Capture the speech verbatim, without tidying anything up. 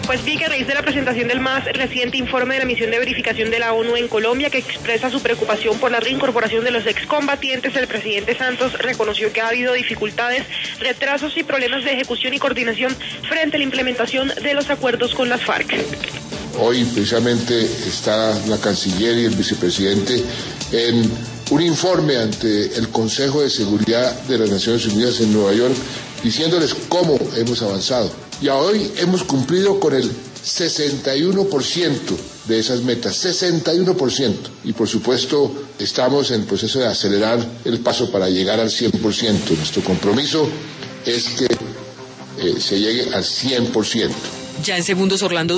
Pues vi que a raíz de la presentación del más reciente informe de la misión de verificación de la ONU en Colombia, que expresa su preocupación por la reincorporación de los excombatientes, el presidente Santos reconoció que ha habido dificultades, retrasos y problemas de ejecución y coordinación frente a la implementación de los acuerdos con las FARC. Hoy precisamente está la canciller y el vicepresidente en un informe ante el Consejo de Seguridad de las Naciones Unidas en Nueva York, diciéndoles cómo hemos avanzado. Y hoy hemos cumplido con el sesenta y uno por ciento de esas metas, sesenta y uno por ciento. Y por supuesto estamos en el proceso de acelerar el paso para llegar al cien por ciento. Nuestro compromiso es que eh, se llegue al cien por ciento. Ya en segundos, Orlando